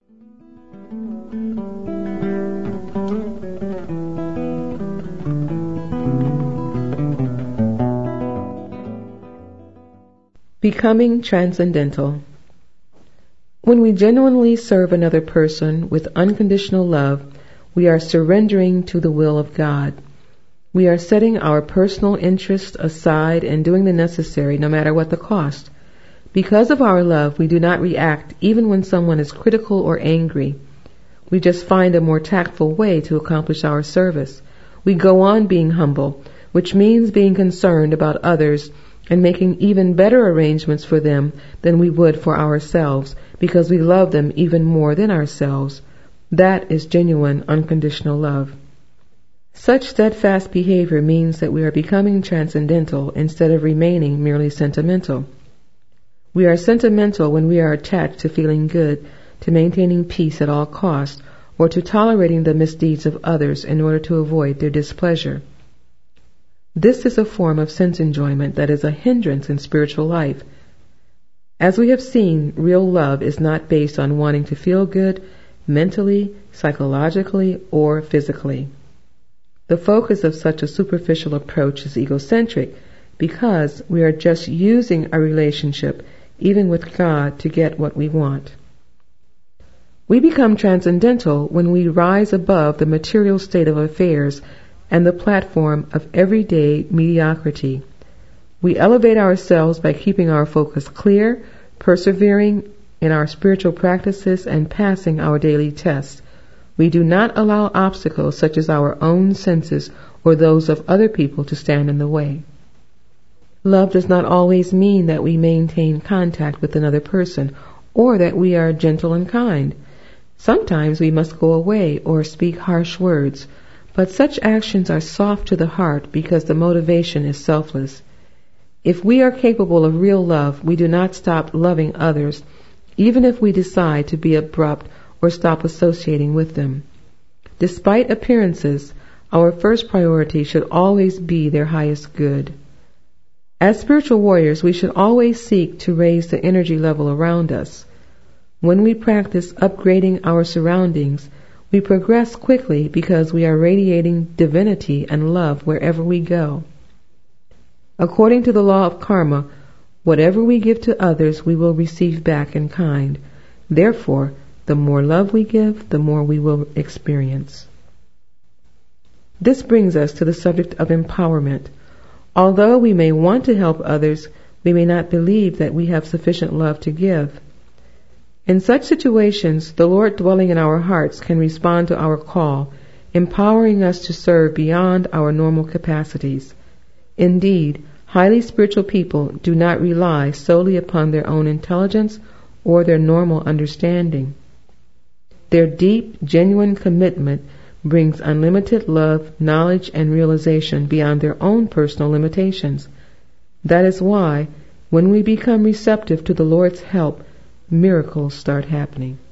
Becoming transcendental. When we genuinely serve another person with unconditional love, we are surrendering to the will of God. We are setting our personal interests aside and doing the necessary no matter what the cost. Because of our love, we do not react even when someone is critical or angry. We just find a more tactful way to accomplish our service. We go on being humble, which means being concerned about others and making even better arrangements for them than we would for ourselves, because we love them even more than ourselves. That is genuine, unconditional love. Such steadfast behavior means that we are becoming transcendental instead of remaining merely sentimental. We are sentimental when we are attached to feeling good, to maintaining peace at all costs, or to tolerating the misdeeds of others in order to avoid their displeasure. This is a form of sense enjoyment that is a hindrance in spiritual life. As we have seen, real love is not based on wanting to feel good mentally, psychologically, or physically. The focus of such a superficial approach is egocentric because we are just using a relationship, even with God, to get what we want. We become transcendental when we rise above the material state of affairs and the platform of everyday mediocrity. We elevate ourselves by keeping our focus clear, persevering in our spiritual practices, and passing our daily tests. We do not allow obstacles such as our own senses or those of other people to stand in the way. Love does not always mean that we maintain contact with another person or that we are gentle and kind. Sometimes we must go away or speak harsh words, but such actions are soft to the heart because the motivation is selfless. If we are capable of real love, we do not stop loving others, even if we decide to be abrupt or stop associating with them. Despite appearances, our first priority should always be their highest good. As spiritual warriors, we should always seek to raise the energy level around us. When we practice upgrading our surroundings, we progress quickly because we are radiating divinity and love wherever we go. According to the law of karma, whatever we give to others, we will receive back in kind. Therefore, the more love we give, the more we will experience. This brings us to the subject of empowerment. Although we may want to help others, we may not believe that we have sufficient love to give. In such situations, the Lord dwelling in our hearts can respond to our call, empowering us to serve beyond our normal capacities. Indeed, highly spiritual people do not rely solely upon their own intelligence or their normal understanding. Their deep, genuine commitment brings unlimited love, knowledge, and realization beyond their own personal limitations. That is why, when we become receptive to the Lord's help, miracles start happening.